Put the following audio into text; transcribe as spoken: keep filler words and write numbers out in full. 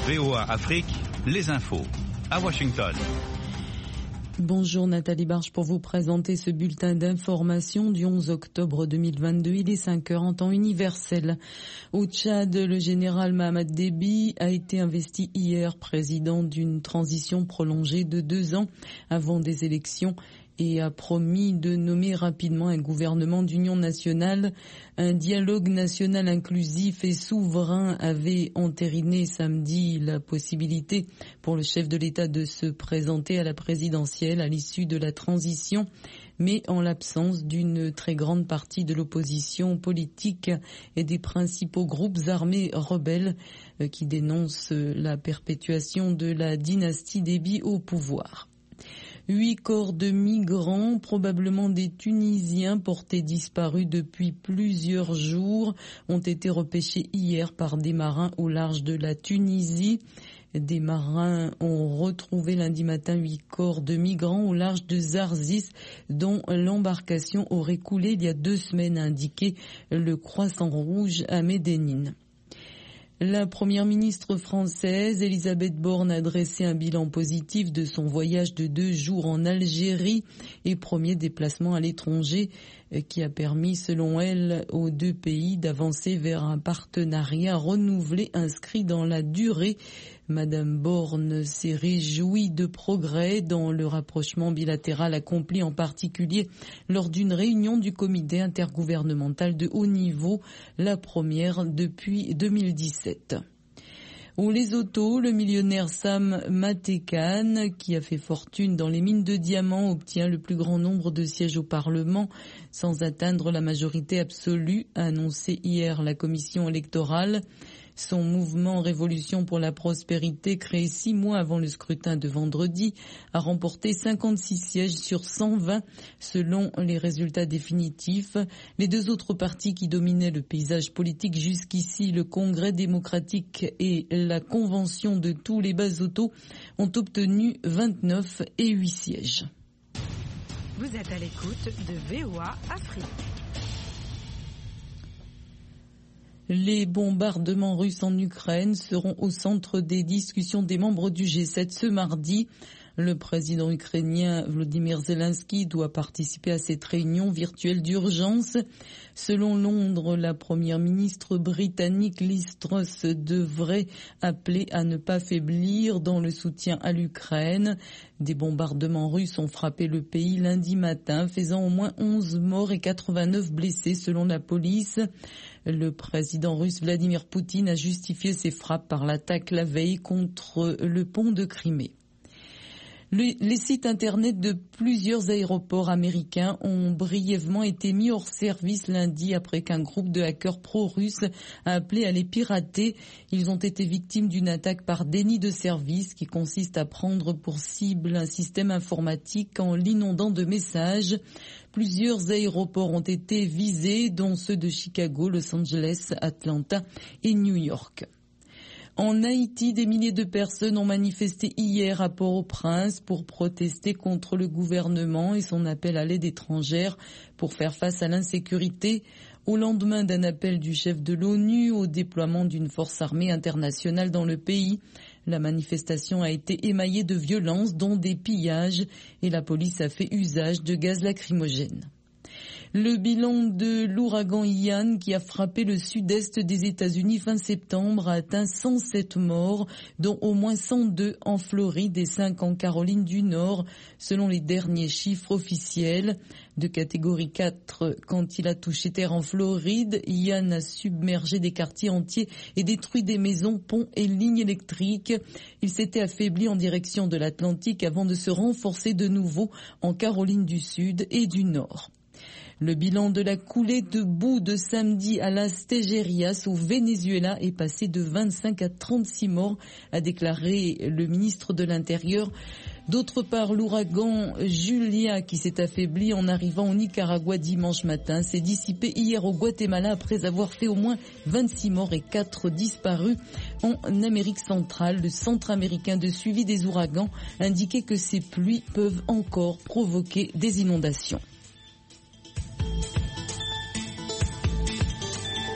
V O A Afrique, les infos, à Washington. Bonjour Nathalie Barge pour vous présenter ce bulletin d'information du onze octobre deux mille vingt-deux. Il est cinq heures en temps universel. Au Tchad, le général Mahamat Déby a été investi hier président d'une transition prolongée de deux ans avant des élections et a promis de nommer rapidement un gouvernement d'union nationale. Un dialogue national inclusif et souverain avait entériné samedi la possibilité pour le chef de l'État de se présenter à la présidentielle à l'issue de la transition, mais en l'absence d'une très grande partie de l'opposition politique et des principaux groupes armés rebelles qui dénoncent la perpétuation de la dynastie Déby au pouvoir. Huit corps de migrants, probablement des Tunisiens portés disparus depuis plusieurs jours, ont été repêchés hier par des marins au large de la Tunisie. Des marins ont retrouvé lundi matin huit corps de migrants au large de Zarzis, dont l'embarcation aurait coulé il y a deux semaines, a indiqué le Croissant Rouge à Médénine. La première ministre française, Elisabeth Borne, a dressé un bilan positif de son voyage de deux jours en Algérie et premier déplacement à l'étranger qui a permis, selon elle, aux deux pays d'avancer vers un partenariat renouvelé inscrit dans la durée. Madame Borne s'est réjouie de progrès dans le rapprochement bilatéral accompli en particulier lors d'une réunion du comité intergouvernemental de haut niveau, la première depuis deux mille dix-sept. Au Lesotho, le millionnaire Sam Matekane, qui a fait fortune dans les mines de diamants, obtient le plus grand nombre de sièges au Parlement sans atteindre la majorité absolue, a annoncé hier la commission électorale. Son mouvement Révolution pour la prospérité, créé six mois avant le scrutin de vendredi, a remporté cinquante-six sièges sur cent vingt selon les résultats définitifs. Les deux autres partis qui dominaient le paysage politique jusqu'ici, le Congrès démocratique et la Convention de tous les Basotho, ont obtenu vingt-neuf et huit sièges. Vous êtes à l'écoute de V O A Afrique. Les bombardements russes en Ukraine seront au centre des discussions des membres du G sept ce mardi. Le président ukrainien Volodymyr Zelensky doit participer à cette réunion virtuelle d'urgence. Selon Londres, la première ministre britannique Liz Truss devrait appeler à ne pas faiblir dans le soutien à l'Ukraine. Des bombardements russes ont frappé le pays lundi matin, faisant au moins onze morts et quatre-vingt-neuf blessés selon la police. Le président russe Vladimir Poutine a justifié ces frappes par l'attaque la veille contre le pont de Crimée. Le, les sites internet de plusieurs aéroports américains ont brièvement été mis hors service lundi après qu'un groupe de hackers pro-russes a appelé à les pirater. Ils ont été victimes d'une attaque par déni de service qui consiste à prendre pour cible un système informatique en l'inondant de messages. Plusieurs aéroports ont été visés, dont ceux de Chicago, Los Angeles, Atlanta et New York. En Haïti, des milliers de personnes ont manifesté hier à Port-au-Prince pour protester contre le gouvernement et son appel à l'aide étrangère pour faire face à l'insécurité. Au lendemain d'un appel du chef de l'ONU au déploiement d'une force armée internationale dans le pays, la manifestation a été émaillée de violences, dont des pillages, et la police a fait usage de gaz lacrymogène. Le bilan de l'ouragan Ian qui a frappé le sud-est des États-Unis fin septembre a atteint cent sept morts, dont au moins cent deux en Floride et cinq en Caroline du Nord, selon les derniers chiffres officiels. De catégorie quatre, quand il a touché terre en Floride, Ian a submergé des quartiers entiers et détruit des maisons, ponts et lignes électriques. Il s'était affaibli en direction de l'Atlantique avant de se renforcer de nouveau en Caroline du Sud et du Nord. Le bilan de la coulée de boue de samedi à Las Tejerias au Venezuela est passé de vingt-cinq à trente-six morts, a déclaré le ministre de l'Intérieur. D'autre part, l'ouragan Julia, qui s'est affaibli en arrivant au Nicaragua dimanche matin, s'est dissipé hier au Guatemala après avoir fait au moins vingt-six morts et quatre disparus. En Amérique centrale, le Centre américain de suivi des ouragans indiquait que ces pluies peuvent encore provoquer des inondations.